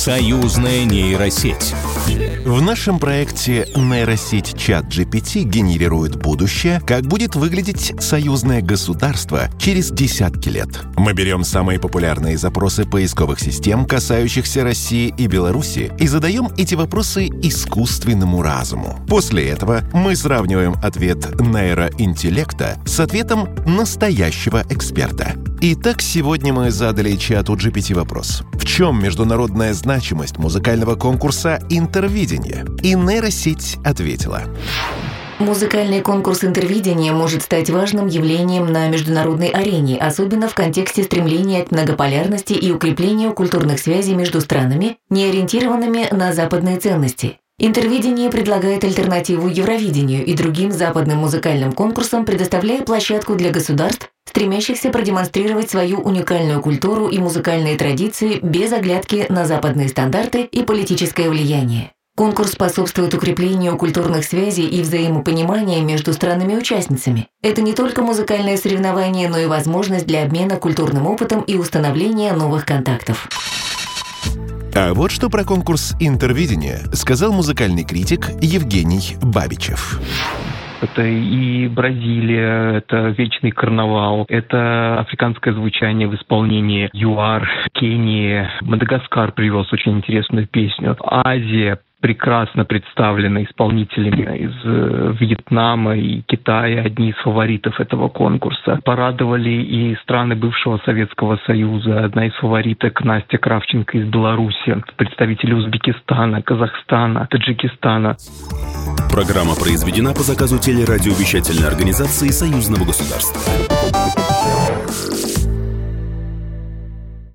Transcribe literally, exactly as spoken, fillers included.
Союзная нейросеть. В нашем проекте нейросеть ChatGPT генерирует будущее, как будет выглядеть союзное государство через десятки лет. Мы берем самые популярные запросы поисковых систем, касающихся России и Беларуси, и задаем эти вопросы искусственному разуму. После этого мы сравниваем ответ нейроинтеллекта с ответом настоящего эксперта. Итак, сегодня мы задали чату джи пи ти вопрос. В чем международная значимость музыкального конкурса «Интервидение»? И нейросеть ответила. Музыкальный конкурс «Интервидение» может стать важным явлением на международной арене, особенно в контексте стремления к многополярности и укреплению культурных связей между странами, не ориентированными на западные ценности. Интервидение предлагает альтернативу Евровидению и другим западным музыкальным конкурсам, предоставляя площадку для государств, стремящихся продемонстрировать свою уникальную культуру и музыкальные традиции без оглядки на западные стандарты и политическое влияние. Конкурс способствует укреплению культурных связей и взаимопонимания между странами-участницами. Это не только музыкальное соревнование, но и возможность для обмена культурным опытом и установления новых контактов. А вот что про конкурс «Интервидение» сказал музыкальный критик Евгений Бабичев. Это и Бразилия, это вечный карнавал, это африканское звучание в исполнении ЮАР, Кения, Мадагаскар привез очень интересную песню, Азия прекрасно представлена исполнителями из Вьетнама и Китая, одни из фаворитов этого конкурса. Порадовали и страны бывшего Советского Союза. Одна из фавориток Настя Кравченко из Беларуси, представители Узбекистана, Казахстана, Таджикистана. Программа произведена по заказу телерадиовещательной организации Союзного государства.